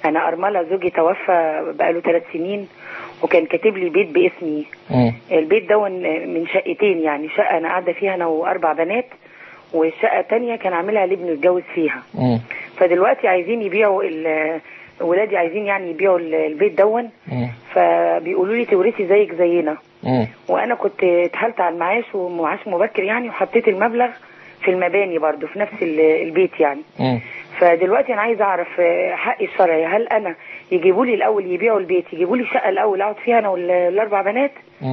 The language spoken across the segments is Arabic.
انا ارمله، زوجي توفى بقاله 3 سنين وكان كاتب لي بيت باسمي. البيت ده من شقتين، يعني شقه انا قاعده فيها انا واربع بنات، والشقه الثانيه كان عاملها لابني يتجوز فيها. فدلوقتي عايزين يبيعوا ولادي عايزين يعني يبيعوا البيت دون. فبيقولوا لي تورثي زيك زينا. وانا كنت اتحالت على المعاش ومعاش مبكر يعني، وحطيت المبلغ في المباني برضو في نفس البيت يعني. فدلوقتي انا عايزه اعرف حقي الشرعي، هل انا يجيبوا لي الاول يبيعوا البيت، يجيبوا لي شقه الاول اقعد فيها انا والاربع بنات،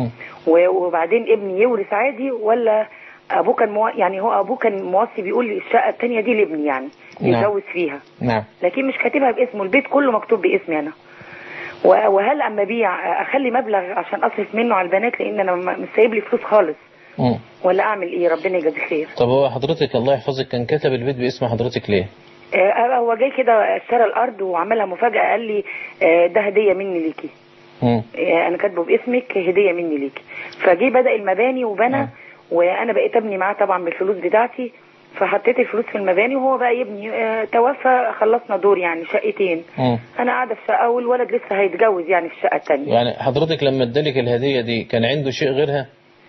وبعدين ابني يورث عادي، ولا ابوه كان يعني هو ابوه كان موصي بيقول لي الشقه الثانيه دي لابني يعني يتجوز فيها. نعم. لكن مش كاتبها باسمه، البيت كله مكتوب باسمي انا. وهل اما ابيع اخلي مبلغ عشان اصرف منه على البنات، لان انا مش سايب لي فلوس خالص، ولا اعمل ايه؟ ربنا يجازيه خير. طب هو حضرتك الله يحفظك كان كتب البيت باسم حضرتك ليه؟ هو جاي كده اشترى الارض وعملها مفاجاه، قال لي ده هديه مني ليكي. انا كاتبه باسمك هديه مني ليكي. فجي بدا المباني وبنى، وانا بقيت ابني معاه طبعا بالفلوس بتاعتي، فحطيت الفلوس في المباني وهو بقى يبني. توفى، خلصنا دور يعني شقتين. انا قاعده في شقه والولد لسه هيتجوز يعني في الشقه الثانيه. يعني حضرتك لما ادالك الهديه دي كان عنده شيء غيرها؟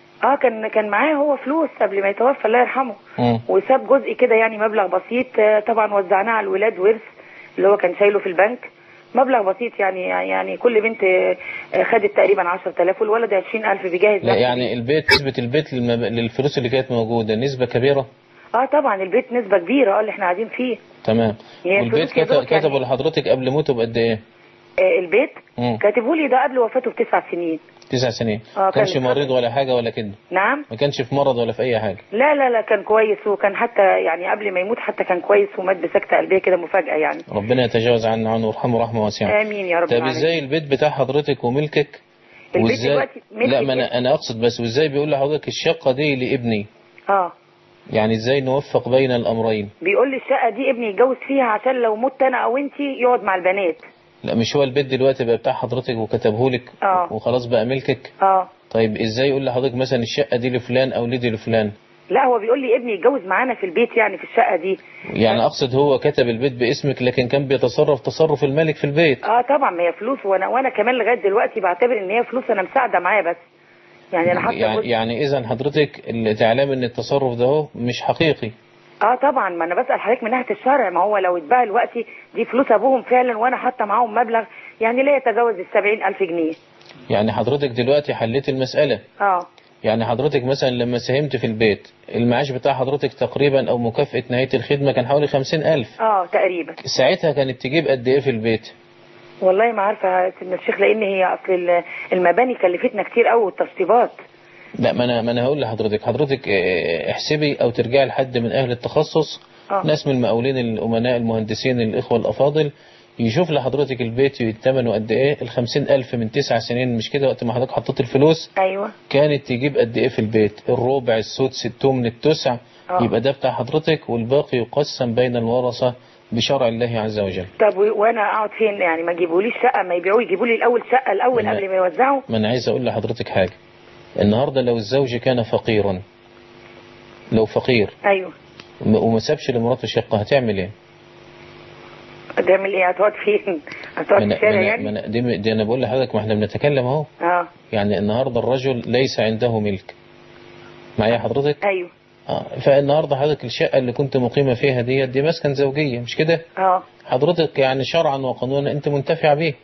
كان معاه هو فلوس قبل ما يتوفى الله يرحمه. وساب جزء كده يعني مبلغ بسيط، طبعا وزعناه على الولاد ورث اللي هو كان شايله في البنك، مبلغ بسيط يعني كل بنت خدت تقريبا 10,000 والولد 20,000 بيجهز. لا يعني البيت، نسبة البيت للفلوس اللي كانت موجودة نسبة كبيرة؟ طبعا البيت نسبة كبيرة اللي احنا قاعدين فيه. تمام. والبيت كتبوا لحضرتك قبل موته بقد ايه؟ البيت كاتبوا لي ده قبل وفاته ب9 سنين. 9 سنين. ما كانش مريض ولا حاجة ولا كده؟ نعم. ما كانش في مرض ولا في أي حاجة؟ لا كان كويس، وكان حتى يعني قبل ما يموت حتى كان كويس، ومات بسكتة قلبية كده مفاجأة يعني. ربنا يتجاوز عنه ويرحمه رحمة واسعة. آمين يا رب العالمين. طب ازاي البيت بتاع حضرتك وملكك؟ البيت دلوقتي ملك. لا ما أنا أقصد بس، وازاي بيقول لحضرتك الشقة دي لابني؟ يعني ازاي نوفق بين الأمرين؟ بيقول لي الشقة دي ابني يتجوز فيها عشان لو مت أنا أو أنتي يقعد مع البنات. لا مش هو البيت دلوقتي بقى بتاع حضرتك وكتبهولك وخلاص بقى ملكك؟ طيب ازاي يقول لحضرتك مثلا الشقة دي لفلان او دي لفلان؟ لا هو بيقول لي ابني يتجوز معانا في البيت يعني في الشقة دي. يعني اقصد هو كتب البيت باسمك لكن كان بيتصرف تصرف الملك في البيت. طبعا ما هي فلوس، وانا كمان لغاية دلوقتي بعتبر ان هي فلوس انا مساعدة معاه بس. يعني انا حتى يعني اذا حضرتك تعلم ان التصرف ده هو مش حقيقي. طبعا، ما انا بسأل حضرتك من ناحية الشرع، ما هو لو اتباع دلوقتي دي فلوس ابوهم فعلا، وانا حاطه معاهم مبلغ يعني لا يتجاوز 70,000 جنيه. يعني حضرتك دلوقتي حليت المسألة. يعني حضرتك مثلا لما ساهمت في البيت المعاش بتاع حضرتك تقريبا او مكافأة نهاية الخدمة كان حوالي 50,000. تقريبا. ساعتها كانت تجيب قد ايه في البيت؟ والله ما عارفة يا سيدنا الشيخ، لان هي اصل المباني كلفتنا كتير قوي والتشطيبات. لا ما انا هقول لحضرتك احسبي او ترجعي لحد من اهل التخصص، ناس من المقاولين الامناء المهندسين الاخوة الافاضل، يشوف لحضرتك البيت يتمنوا قد ايه. 50,000 من 9 سنين مش كده وقت ما حضرتك حطيت الفلوس؟ ايوه. كانت تجيب قد ايه في البيت؟ الربع، السدس، الثمن، التسع. يبقى ده بتاع حضرتك، والباقي يقسم بين الورثة بشرع الله عز وجل. طب وانا اقعد فين يعني؟ ما يجيبوليش شقة، ما يبيعوا يجيبوا لي الاول شقة الاول قبل ما يوزعوا؟ ما انا عايز اقول لحضرتك حاجة. النهاردة لو الزوج كان فقيرا، لو فقير ايوه وما سابش لمراته شقة، هتعمل ايه؟ هتعمل ايه؟ هتقعد فين؟ هتقعد في الشارع يعني؟ دي انا بقول لحضرتك، ما احنا بنتكلم اهو. يعني النهاردة الرجل ليس عنده ملك. معايا حضرتك؟ ايوه. فالنهاردة حضرتك الشقة اللي كنت مقيمة فيها دي مسكن زوجية مش كده؟ حضرتك يعني شرعا وقانونا انت منتفع بيه.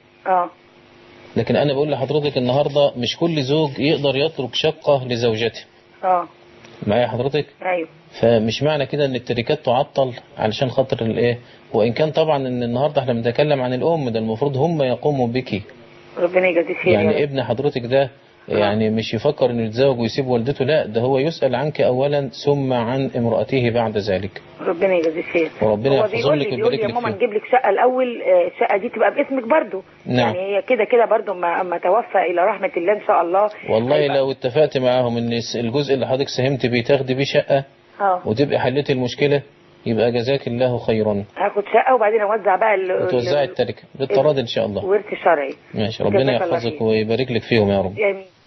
لكن انا بقول لحضرتك النهاردة مش كل زوج يقدر يترك شقة لزوجته. معايا حضرتك؟ ايوه. فمش معنى كده ان التركات تعطل علشان خاطر الايه، وان كان طبعا ان النهاردة احنا بنتكلم عن الام، ده المفروض هم يقوموا بك. ربنا يجازيه خير. يعني ابن حضرتك ده يعني مش يفكر انه يتزوج ويسيب والدته، لا ده هو يسأل عنك اولا ثم عن امرأته بعد ذلك. ربنا يجازيه خير. وربنا يحفظه لك ويبارك لك فيه. يا ماما نجيب لك شقة الاول، الشقة دي تبقى باسمك برضو. نعم. يعني هي كده برضو ما توفى الى رحمة الله ان شاء الله. والله لو اتفقت معاهم ان الجزء اللي حضرتك ساهمت بيه تاخدي بيه شقة وتبقى حليت المشكلة، يبقى جزاك الله خيرا. هاخد شقة وبعدين اوزع بقى وتوزعي التركة بالتراضي ان شاء الله. ورث شرعي. ماشي. ربنا يحفظك ويبارك لك فيهم يا رب.